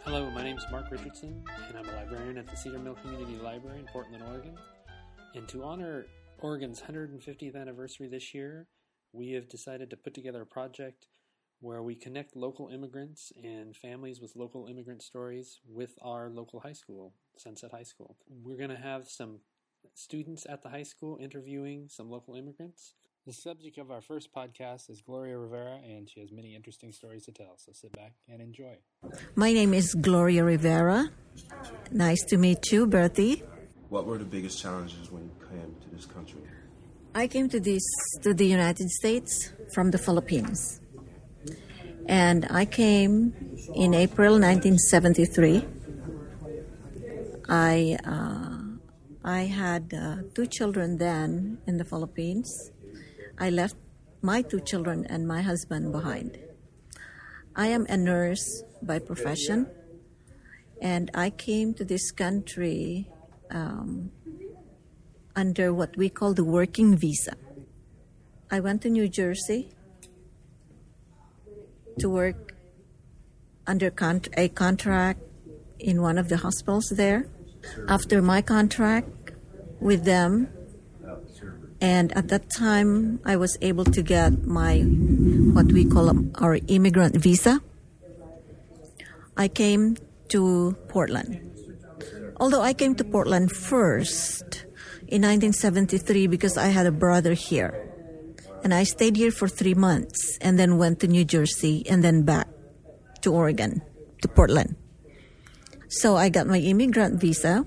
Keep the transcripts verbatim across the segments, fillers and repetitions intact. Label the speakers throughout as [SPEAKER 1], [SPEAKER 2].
[SPEAKER 1] Hello, my name is Mark Richardson, and I'm a librarian at the Cedar Mill Community Library in Portland, Oregon. And to honor Oregon's one hundred fiftieth anniversary this year, we have decided to put together a project where we connect local immigrants and families with local immigrant stories with our local high school, Sunset High School. We're going to have some students at the high school interviewing some local immigrants. The subject of our first podcast is Gloria Rivera, and she has many interesting stories to tell, so sit back and enjoy.
[SPEAKER 2] My name is Gloria Rivera. Nice to meet you, Bertie.
[SPEAKER 3] What were the biggest challenges when you came to this country?
[SPEAKER 2] I came to this to the United States from the Philippines. And I came in April nineteen seventy-three. I uh, I had uh, two children then in the Philippines. I left my two children and my husband behind. I am a nurse by profession, and I came to this country um, under what we call the working visa. I went to New Jersey to work under con- a contract in one of the hospitals there. After my contract with them, and at that time, I was able to get my, what we call our immigrant visa. I came to Portland. Although I came to Portland first in nineteen seventy-three because I had a brother here. And I stayed here for three months and then went to New Jersey and then back to Oregon, to Portland. So I got my immigrant visa.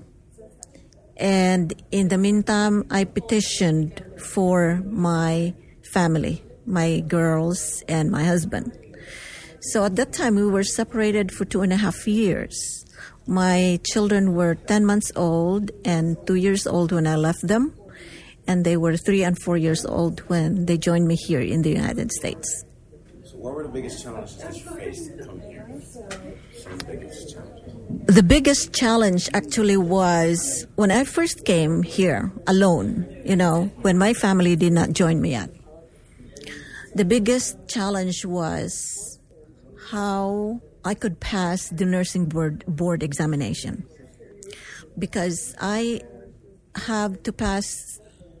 [SPEAKER 2] And in the meantime, I petitioned for my family, my girls and my husband. So at that time, we were separated for two and a half years. My children were ten months old and two years old when I left them. And they were three and four years old when they joined me here in the United States.
[SPEAKER 3] So what were the biggest challenges that you faced coming here? Some of the biggest challenges.
[SPEAKER 2] The biggest challenge actually was when I first came here alone, you know, when my family did not join me yet. The biggest challenge was how I could pass the nursing board, board examination. Because I have to pass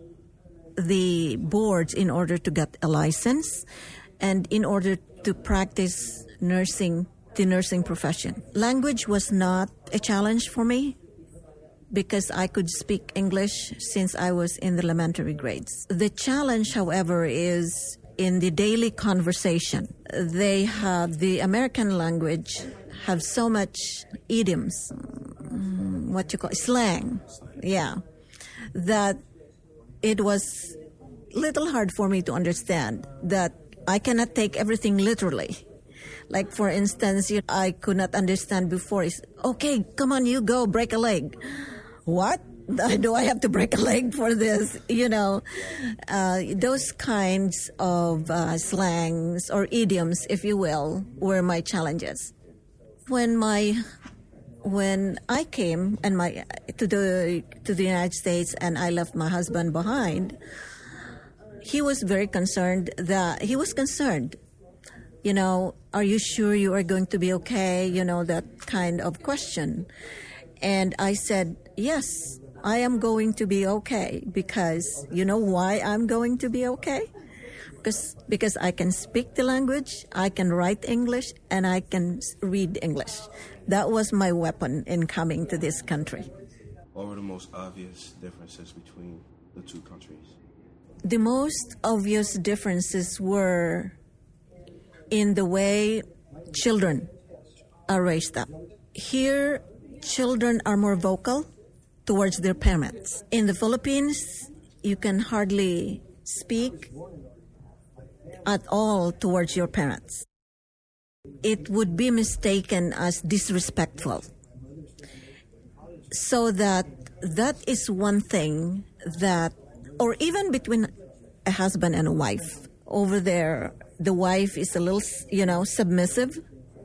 [SPEAKER 2] the boards in order to get a license and in order to practice nursing the nursing profession. Language was not a challenge for me because I could speak English since I was in the elementary grades. The challenge, however, is in the daily conversation. They have, the American language have so much idioms, what you call slang, yeah, that it was little hard for me to understand that I cannot take everything literally. Like, for instance, you know, I could not understand before. It's, okay, come on, you go, break a leg. What? Do I have to break a leg for this? You know, uh, those kinds of uh, slangs or idioms, if you will, were my challenges. When my, when I came and my to the to the United States and I left my husband behind, he was very concerned that he was concerned. You know, are you sure you are going to be okay? You know, that kind of question. And I said, yes, I am going to be okay because you know why I'm going to be okay? Because, because I can speak the language, I can write English, and I can read English. That was my weapon in coming to this country.
[SPEAKER 3] What were the most obvious differences between the two countries?
[SPEAKER 2] The most obvious differences were in the way children are raised up. Here, children are more vocal towards their parents. In the Philippines, you can hardly speak at all towards your parents. It would be mistaken as disrespectful. So that that is one thing that, or even between a husband and a wife, over there, the wife is a little, you know, submissive.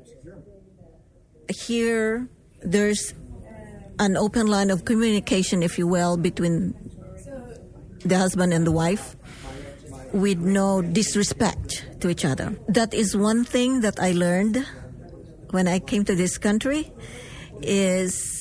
[SPEAKER 2] Here, there's an open line of communication, if you will, between the husband and the wife with no disrespect to each other. That is one thing that I learned when I came to this country is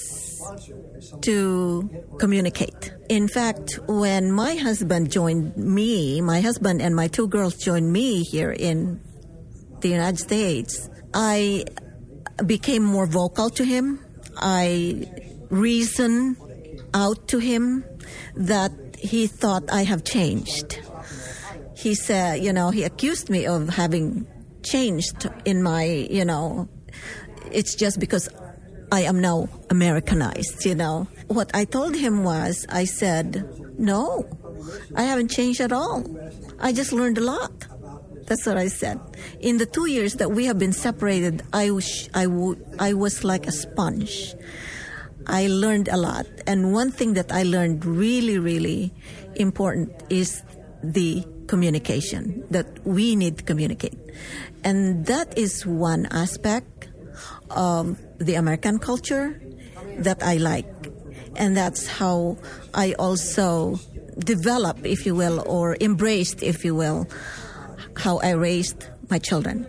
[SPEAKER 2] to communicate. In fact, when my husband joined me, my husband and my two girls joined me here in the United States, I became more vocal to him. I reasoned out to him that he thought I have changed. He said, you know, he accused me of having changed in my, you know, it's just because I am now Americanized, you know. What I told him was, I said, no, I haven't changed at all. I just learned a lot. That's what I said. In the two years that we have been separated, I was, I, w- I was like a sponge. I learned a lot. And one thing that I learned really, really important is the communication, that we need to communicate. And that is one aspect of the American culture that I like. And that's how I also developed, if you will, or embraced, if you will, how I raised my children.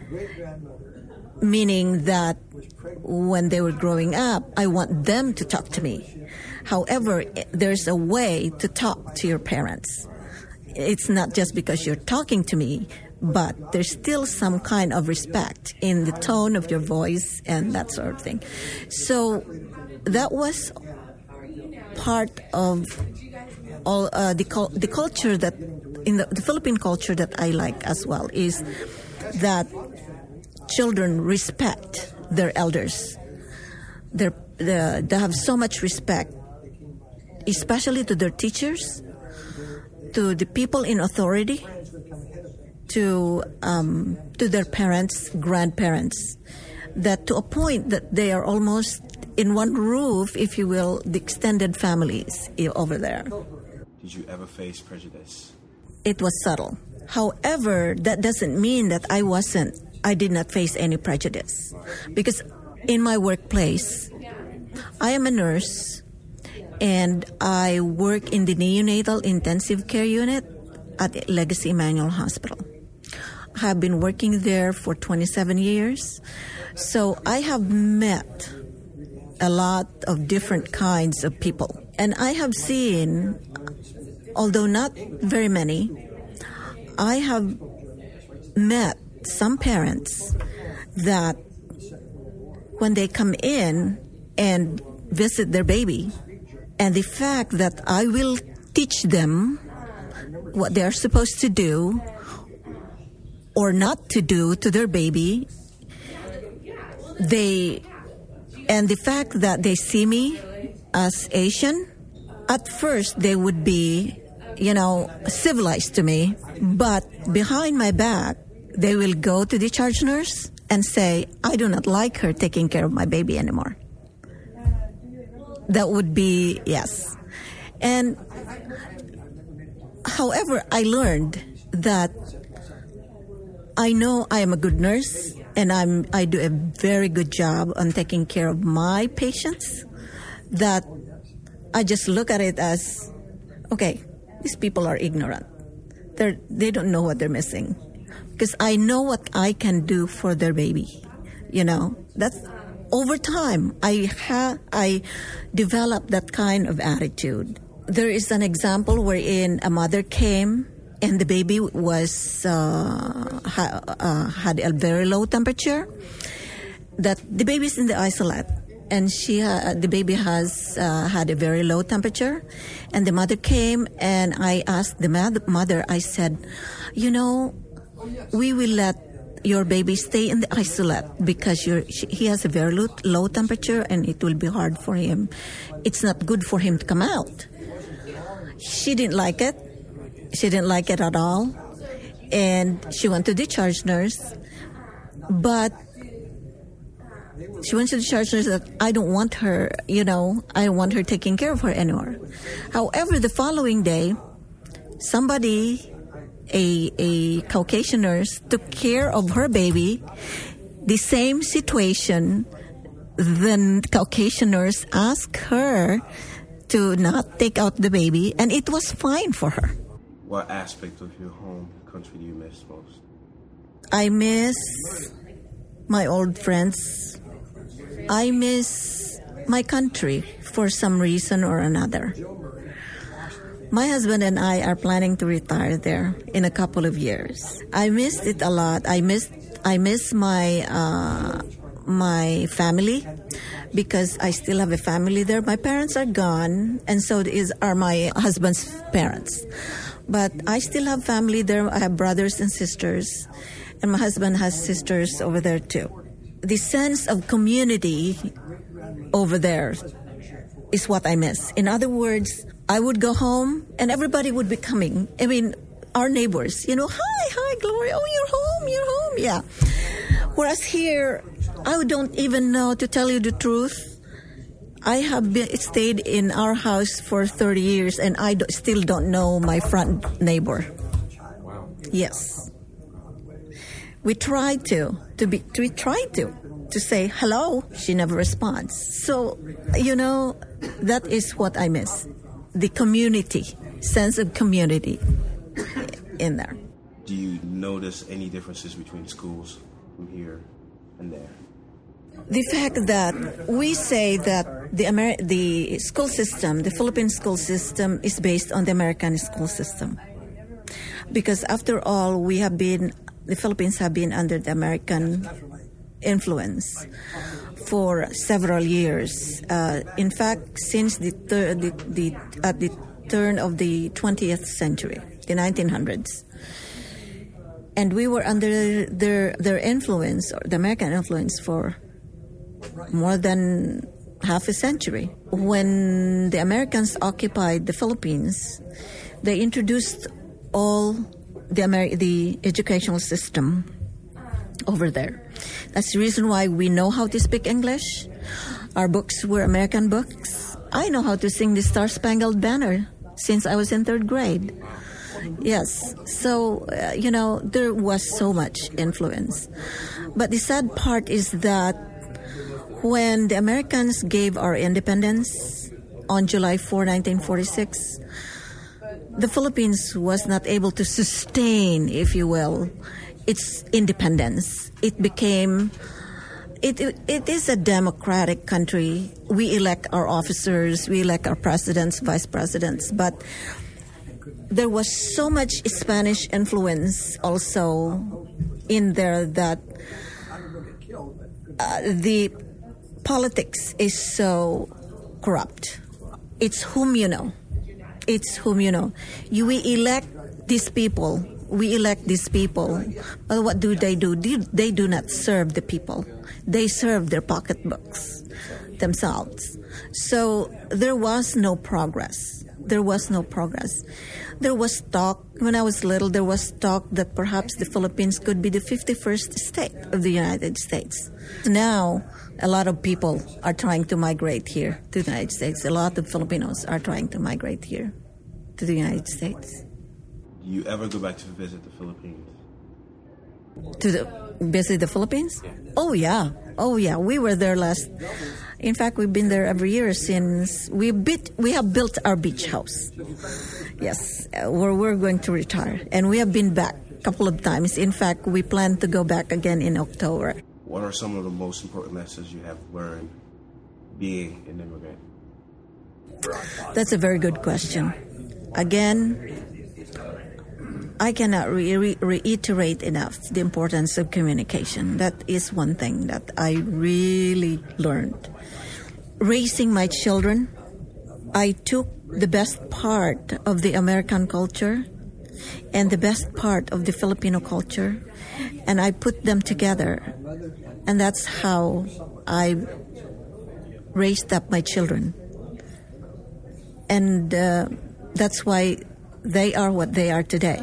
[SPEAKER 2] Meaning that when they were growing up, I want them to talk to me. However, there's a way to talk to your parents. It's not just because you're talking to me, but there's still some kind of respect in the tone of your voice and that sort of thing. So that was part of all uh, the the culture that in the, the Philippine culture that I like as well, is that children respect their elders. They're, they're, they have so much respect, especially to their teachers, to the people in authority, to um, to their parents, grandparents, that to a point that they are almost in one roof, if you will, the extended families over there.
[SPEAKER 3] Did you ever face prejudice?
[SPEAKER 2] It was subtle. However, that doesn't mean that I wasn't, I did not face any prejudice. Because in my workplace, I am a nurse and I work in the neonatal intensive care unit at Legacy Emmanuel Hospital. I have been working there for twenty-seven years. So I have met a lot of different kinds of people. And I have seen, although not very many, I have met some parents that when they come in and visit their baby, and the fact that I will teach them what they are supposed to do or not to do to their baby, they, and the fact that they see me as Asian, at first they would be, you know, civilized to me, but behind my back, they will go to the charge nurse and say, I do not like her taking care of my baby anymore. That would be, yes. And however, I learned that I know I am a good nurse and I'm, I do a very good job on taking care of my patients, that I just look at it as, okay, these people are ignorant. They're, they don't know what they're missing. Because I know what I can do for their baby. You know, that's over time. I ha- I developed that kind of attitude. There is an example wherein a mother came and the baby was uh, ha- uh, had a very low temperature. That the baby's in the isolate, and she uh, the baby has uh, had a very low temperature, and the mother came and I asked the mother. I said, you know, we will let your baby stay in the isolate because you're, he has a very low, low temperature and it will be hard for him. It's not good for him to come out. She didn't like it. She didn't like it at all. And she went to the charge nurse. But she went to the charge nurse that I don't want her, you know, I don't want her taking care of her anymore. However, the following day, somebody... A, a Caucasian nurse took care of her baby. The same situation, the Caucasian nurse asked her to not take out the baby, and it was fine for her.
[SPEAKER 3] What aspect of your home country do you miss most?
[SPEAKER 2] I miss my old friends. I miss my country for some reason or another. My husband and I are planning to retire there in a couple of years. I missed it a lot. I missed I miss my uh, my family because I still have a family there. My parents are gone, and so is are my husband's parents. But I still have family there. I have brothers and sisters, and my husband has sisters over there too. The sense of community over there is what I miss. In other words, I would go home and everybody would be coming. I mean, our neighbors, you know, hi, hi, Gloria. Oh, you're home, you're home. Yeah. Whereas here, I don't even know, to tell you the truth. I have been, stayed in our house for thirty years and I do, still don't know my front neighbor.
[SPEAKER 3] Wow.
[SPEAKER 2] Yes. We try to, to be, we try to, to say hello. She never responds. So, you know, that is what I miss. The community, sense of community in there.
[SPEAKER 3] Do you notice any differences between schools from here and there?
[SPEAKER 2] The fact that we say that the Amer- the school system, the Philippine school system, is based on the American school system. Because after all, we have been, the Philippines have been under the American influence for several years. Uh, in fact, since the, thir- the, the at the turn of the twentieth century, the nineteen hundreds. And we were under their their influence, or the American influence, for more than half a century. When the Americans occupied the Philippines, they introduced all the Amer- the educational system over there. That's the reason why we know how to speak English. Our books were American books. I know how to sing the Star Spangled Banner since I was in third grade. Yes, so, uh, you know, there was so much influence. But the sad part is that when the Americans gave our independence on July fourth, nineteen forty-six, the Philippines was not able to sustain, if you will, its independence. It became, it, it, it is a democratic country. We elect our officers, we elect our presidents, vice presidents, but there was so much Spanish influence also in there that uh, the politics is so corrupt. It's whom you know. It's whom you know. You, we elect these people. We elect these people. But what do they do? They do not serve the people. They serve their pocketbooks themselves. So there was no progress. There was no progress. There was talk, when I was little, there was talk that perhaps the Philippines could be the fifty-first state of the United States. Now, a lot of people are trying to migrate here to the United States. A lot of Filipinos are trying to migrate here to the United States.
[SPEAKER 3] Do you ever go back to visit the Philippines?
[SPEAKER 2] To the, visit the Philippines?
[SPEAKER 3] Yeah.
[SPEAKER 2] Oh, yeah. Oh, yeah. We were there last... In fact, we've been there every year since we bit, we have built our beach house. Yes, uh, where we're going to retire. And we have been back a couple of times. In fact, we plan to go back again in October.
[SPEAKER 3] What are some of the most important lessons you have learned being an immigrant?
[SPEAKER 2] That's a very good question. Again, I cannot re- re- reiterate enough the importance of communication. That is one thing that I really learned. Raising my children, I took the best part of the American culture and the best part of the Filipino culture, and I put them together. And that's how I raised up my children. And uh, that's why they are what they are today.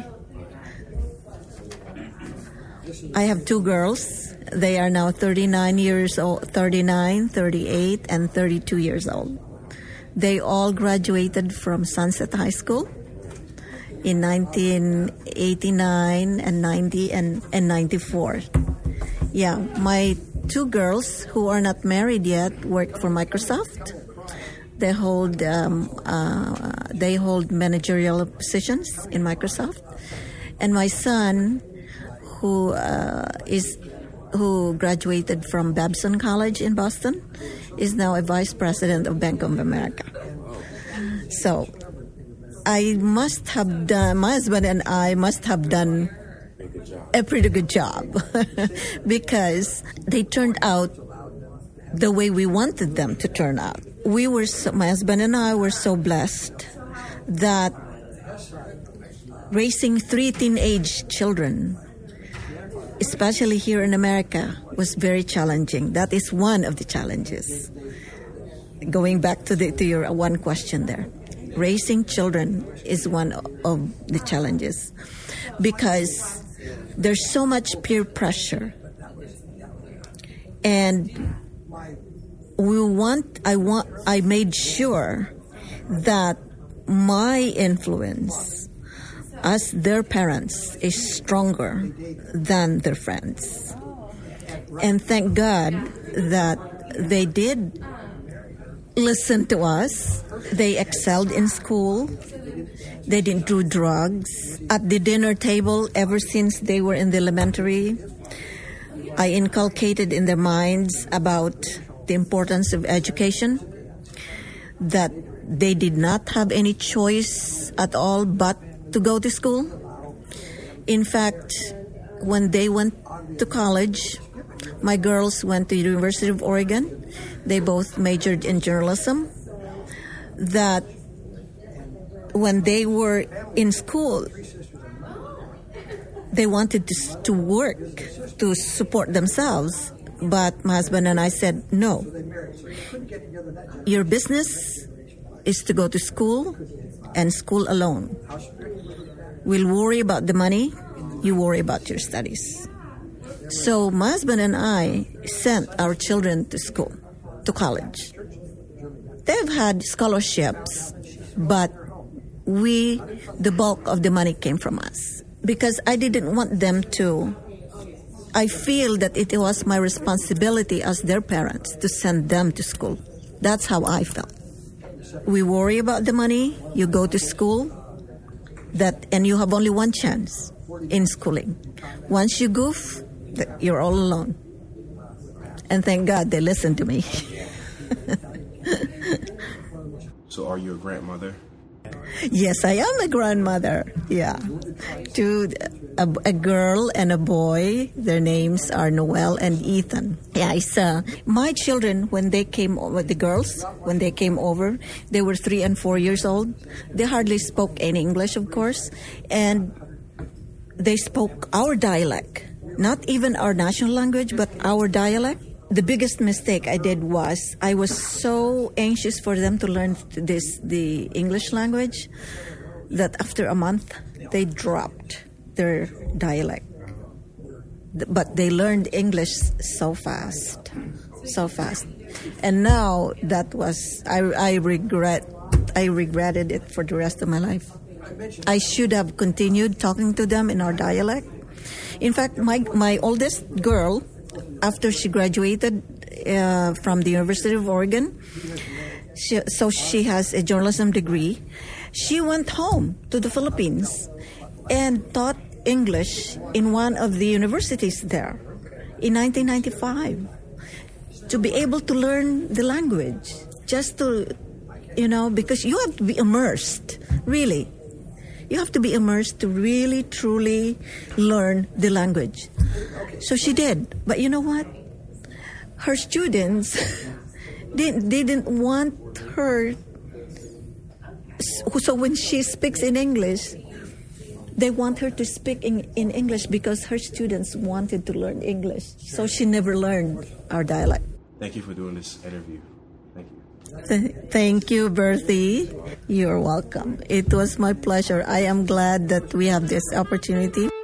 [SPEAKER 2] I have two girls. They are now thirty-nine years old, thirty-nine, thirty-eight, and thirty-two years old. They all graduated from Sunset High School in nineteen eighty-nine and ninety and, and ninety-four. Yeah, my two girls who are not married yet work for Microsoft. They hold um, uh, they hold managerial positions in Microsoft, and my son, who uh, is who graduated from Babson College in Boston, is now a vice president of Bank of America. So I must have done, my husband and I must have done a pretty good job because they turned out the way we wanted them to turn out. We were, so, my husband and I were so blessed that raising three teenage children, especially here in America, was very challenging. That is one of the challenges. Going back to, the, to your one question there, raising children is one of the challenges because there's so much peer pressure, and we want. I want. I made sure that my influence as their parents is stronger than their friends, and thank God that they did listen to us. They excelled in school. They didn't do drugs. At the dinner table, ever since they were in the elementary, I inculcated in their minds about the importance of education, that they did not have any choice at all but to go to school. In fact, when they went to college, my girls went to the University of Oregon. They both majored in journalism. That when they were in school, they wanted to, to work to support themselves. But my husband and I said, no. Your business is to go to school and school alone. We'll worry about the money. You worry about your studies. So my husband and I sent our children to school, to college. They've had scholarships, but we, the bulk of the money came from us. Because I didn't want them to, I feel that it was my responsibility as their parents to send them to school. That's how I felt. We worry about the money, you go to school, that, and you have only one chance in schooling. Once you goof, you're all alone. And thank God they listened to me.
[SPEAKER 3] So are you a grandmother?
[SPEAKER 2] Yes, I am a grandmother. Yeah. To a, a girl and a boy. Their names are Noel and Ethan. Yeah, it's, uh, my children, when they came over, the girls, when they came over, they were three and four years old. They hardly spoke any English, of course. And they spoke our dialect. Not even our national language, but our dialect. The biggest mistake I did was I was so anxious for them to learn this the English language that after a month they dropped their dialect. But they learned English so fast, so fast. And now that was I I regret I regretted it for the rest of my life. I should have continued talking to them in our dialect. In fact, my my oldest girl, after she graduated uh, from the University of Oregon, she, so she has a journalism degree, she went home to the Philippines and taught English in one of the universities there in nineteen ninety-five to be able to learn the language, just to, you know, because you have to be immersed, really. You have to be immersed to really, truly learn the language. So she did. But you know what? Her students didn't, didn't want her. So when she speaks in English, they want her to speak in, in English because her students wanted to learn English. So she never learned our dialect.
[SPEAKER 3] Thank you for doing this interview. Thank you.
[SPEAKER 2] Th- thank you, Bertie. You're welcome. It was my pleasure. I am glad that we have this opportunity.